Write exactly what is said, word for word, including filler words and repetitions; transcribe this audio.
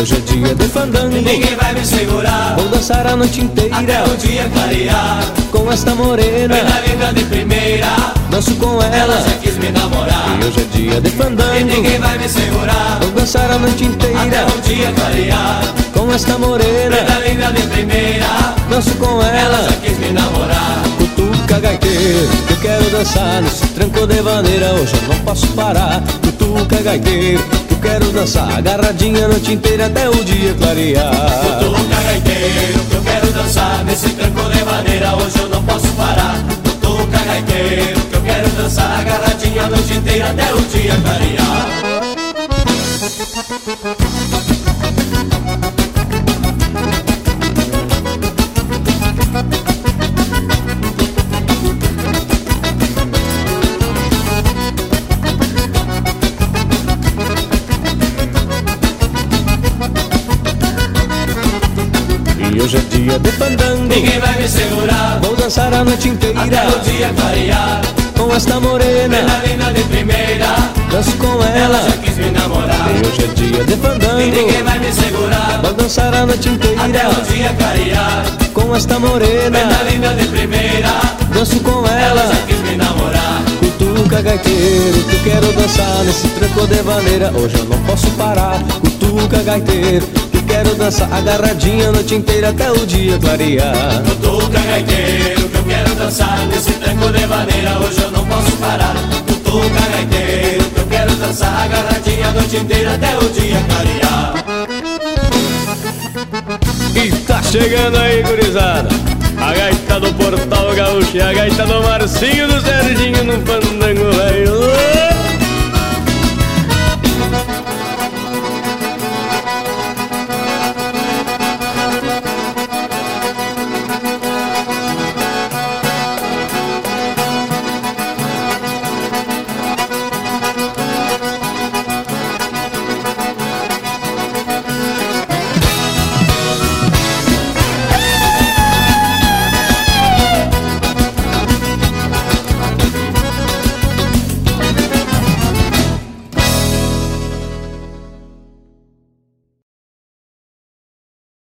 hoje é dia de fandango, e ninguém vai me segurar. vou dançar a noite inteira até o dia clarear. com esta morena, Vem na linda de primeira, danço com ela ela. já quis me namorar. E hoje é dia de E fandango, ninguém vai me segurar. vou dançar a noite até inteira o dia clarear. com esta Vem morena, na linda de primeira, danço com ela ela. já quis me namorar. Cutuca gaiteiro, eu quero dançar nesse tranco de maneira, hoje eu não posso parar. Cutuca gaiteiro, eu quero dançar agarradinha a noite inteira até o dia clarear. Cutuca gaiteiro, que eu quero dançar nesse tranco de maneira, hoje eu não posso parar. Cutuca gaiteiro, que eu quero dançar agarradinha a noite inteira até o dia clarear. E hoje é dia de fandango, Ninguém vai me segurar, vou dançar a noite inteira até o dia clarear. com esta Vem morena, na linda de primeira, danço com ela ela. já quis me namorar. E hoje é dia de E ninguém fandango, vai me segurar, vou dançar a noite até inteira o dia clarear. com esta Vem na morena, linda de primeira, danço com ela ela. já quis me namorar. Cutuca gaiteiro, que eu quero dançar nesse tranco de maneira, hoje eu não posso parar. Cutuca gaiteiro, que eu quero dançar agarradinha a noite inteira até o dia clarear. Cutuca gaiteiro, que eu quero dançar nesse tranco de maneira, hoje eu não posso parar. Cutuca gaiteiro, que eu quero dançar agarradinha a noite inteira até o dia clarear. E tá chegando aí, gurizada, a gaita do Portal Gaúcho e a gaita do Marcinho do Serginho no fandango